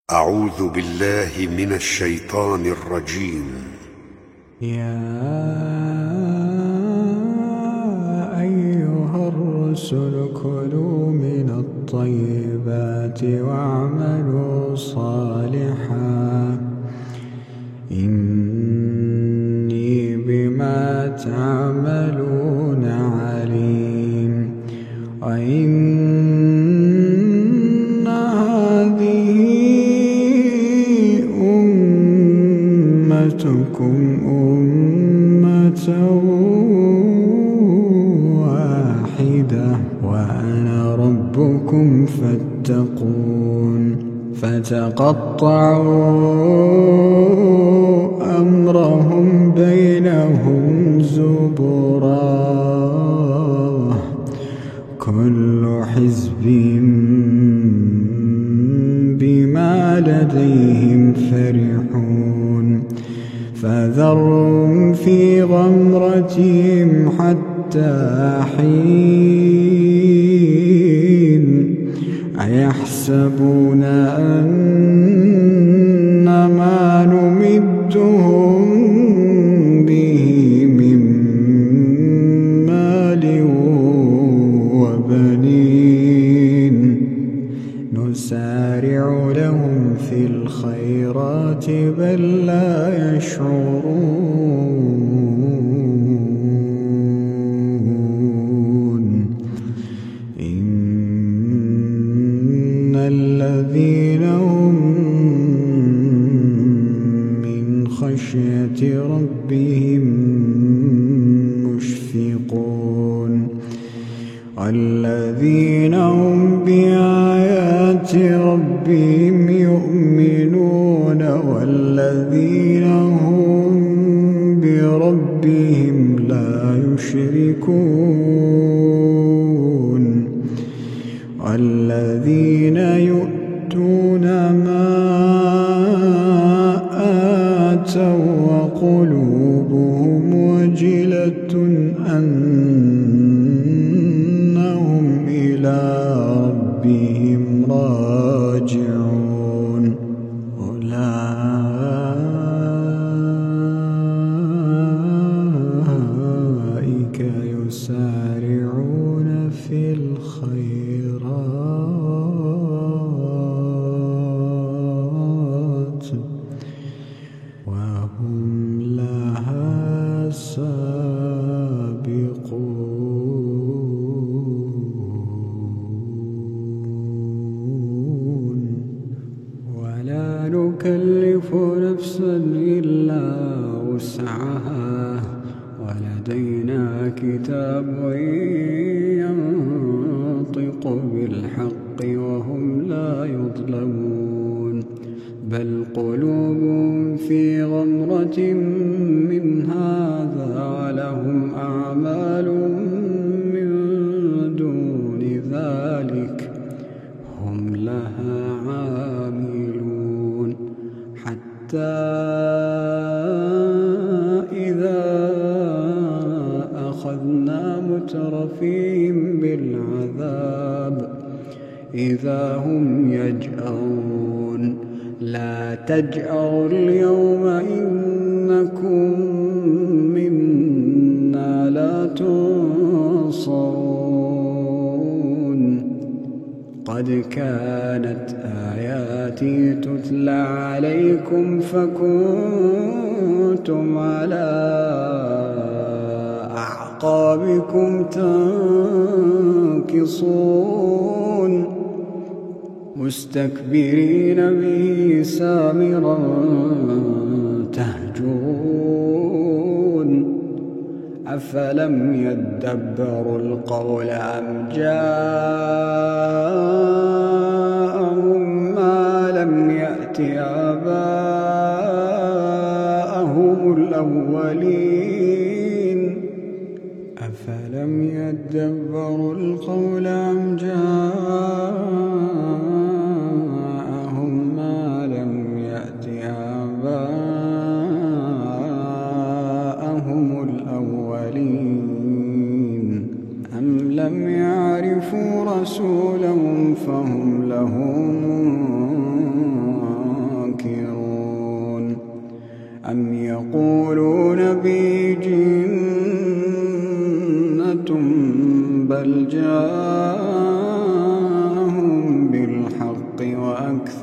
أعوذ بالله من الشيطان الرجيم. يا أيها الرسل كلوا من الطيبات واعملوا صالحا إني بما تعملون عليم. وإن هذه أمتكم أمة واحدة وأنا ربكم فاتقون. فتقطعوا أمرهم بينهم زبرا كل حزب بما لديهم فرحون. فذرهم في غمرتهم حتى حين. أيحسبون أن ما نمدهم به من مال وبنين نسارع لهم في الخيرات بل لا يشعرون. إن الذين هم من خشية ربهم مشفقون والذين هم بآيات ربهم يؤمنون والذين هم بربهم لا يشركون والذين يؤتون ما آتوا وقلوبهم وجلة أنهم إلى ربهم راجعون. أولئك يسارعون في الخيرات وهم لها سابقون. ولا نكلف نفسا إلا وسعها ولدينا كتاب ينطق بالحق وهم لا يظلمون. بل قلوبهم في غمرة من هذا ولهم أعمال من دون ذلك هم لها عاملون. حتى إذا أخذنا مترفيهم بالعذاب إذا هم يجأرون. لا تجأروا اليوم إنكم منا لا تنصرون. قد كانت آياتي تتلى عليكم فكنتم على أعقابكم تنكصون مستكبرين به سامرا تهجرون. أفلم يدبروا القول أم جاءهم ما لم يأت آباءهم الأولين. أفلم يدبروا القول أم جاءهم ما لم يأت آباءهم الأولين. أم لم يعرفوا رسولهم فهم له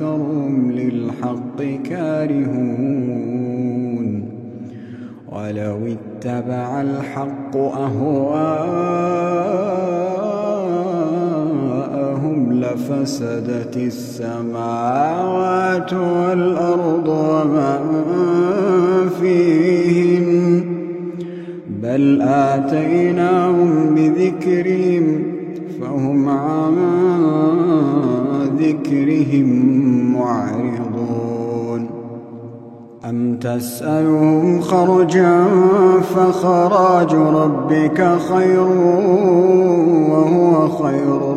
وأكثرهم للحق كارهون ولو اتبع الحق أهواءهم لفسدت السماوات والأرض ومن فيهن بل آتيناهم بذكرهم فهم عن ذكرهم معرضون أم تسألهم خرجا فخراج ربك خير وهو خير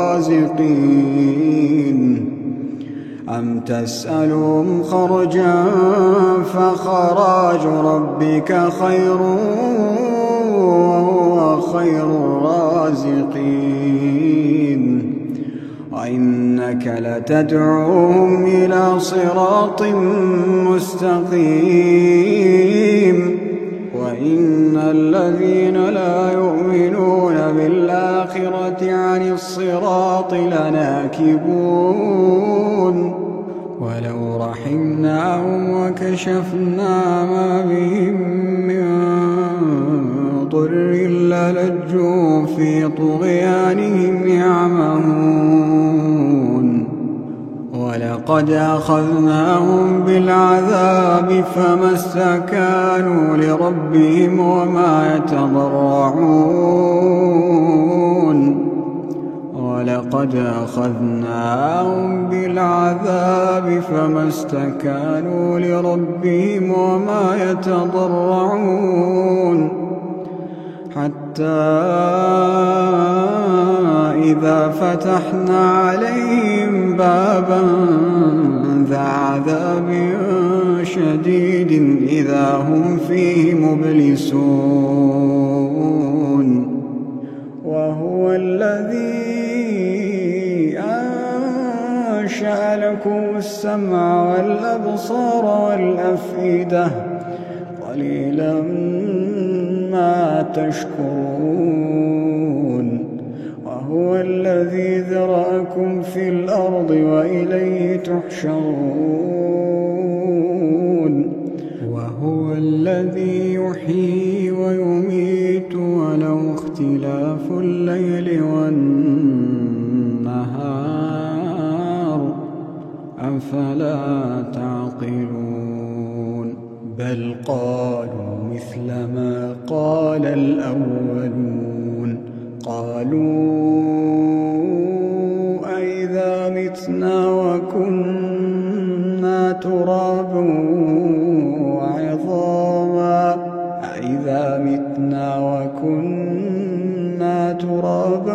الرازقين أم تسألهم خرجا فخراج ربك خير وهو خير الرازقين وإنك لتدعوهم إلى صراط مستقيم وإن الذين لا يؤمنون بالآخرة عن الصراط لناكبون ولو رحمناهم وكشفنا ما بهم من ضر للجوا في طغيانهم يعمهون ولقد أخذناهم بالعذاب فما استكانوا لربهم وما يتضرعون ولقد أخذناهم بالعذاب فما استكانوا لربهم وما يتضرعون حتى إذا فتحنا عليهم بابا ذا عذاب شديد إذا هم فيه مبلسون وهو الذي أنشأ لكم السمع والأبصار والأفئدة قليلا ما تشكرون وهو الذي ذرأكم في الأرض وإليه تحشرون وهو الذي يحيي ويميت وله اختلاف الليل والنهار أفلا تعقلون بل قالوا مثل ما قال الأولون قالوا أئذا متنا وكنا ترابا وعظاما أئذا متنا وكنا ترابا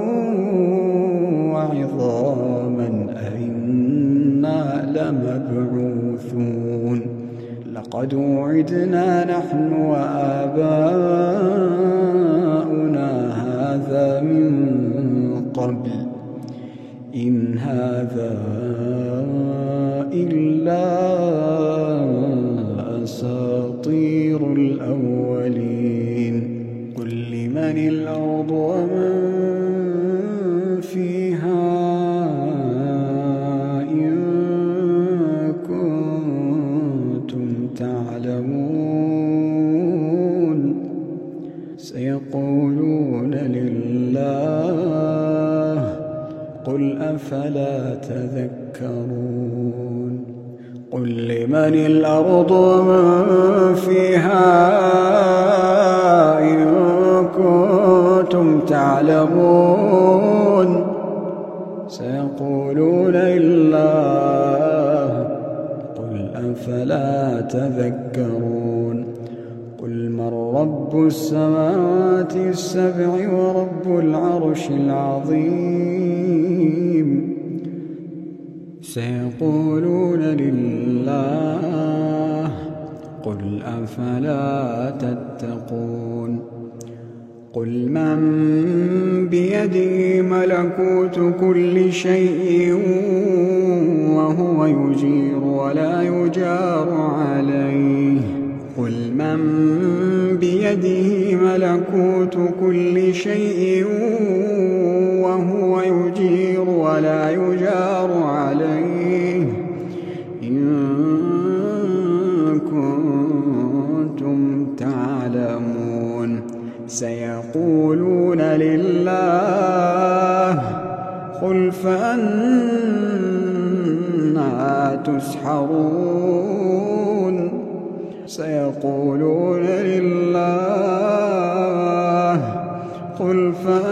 وعظاما أئنا لمبعوثون لقد وعدنا نحن وآباؤنا هذا من قبل إن هذا إلا أساطير الأولين قل لمن الأرض ومن فيها إن كنتم تعلمون سيقولون لله قل أفلا تذكرون قل لمن الأرض ومن فيها إن كنتم تعلمون سيقولون لله قل أفلا تذكرون قل من رب السماوات السبع ورب العرش العظيم سيقولون لله قل أفلا تتقون قل من بيده ملكوت كل شيء وهو يجير ولا يجار عليه قل من بيده ملكوت كل شيء وهو يجير ولا يجار عليه تسحرون سيقولون لله قل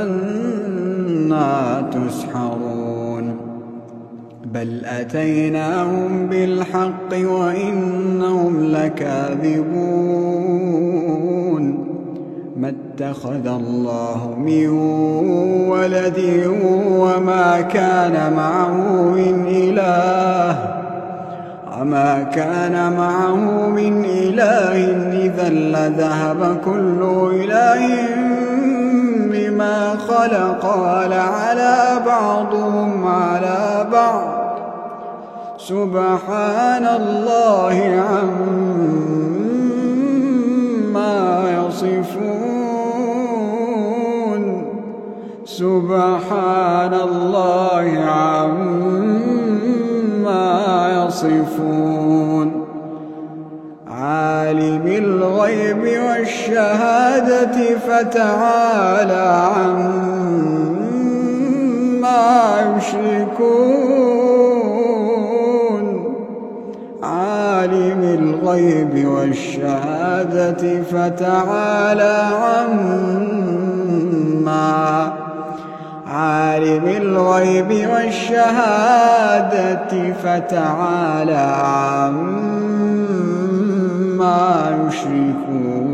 فأنا تسحرون بل أتيناهم بالحق وإنهم لكاذبون ما اتخذ الله من ولد وما كان معه من إله إذا لذهب كل إله بما خلق ولعلى بعضهم على بعض سبحان الله عما يصفون سبحان الله عما يصفون عالم الغيب والشهادة فتعالى عما يشركون عالم الغيب والشهادة فتعالى عالم الغيب والشهادة فتعالى عما يشركون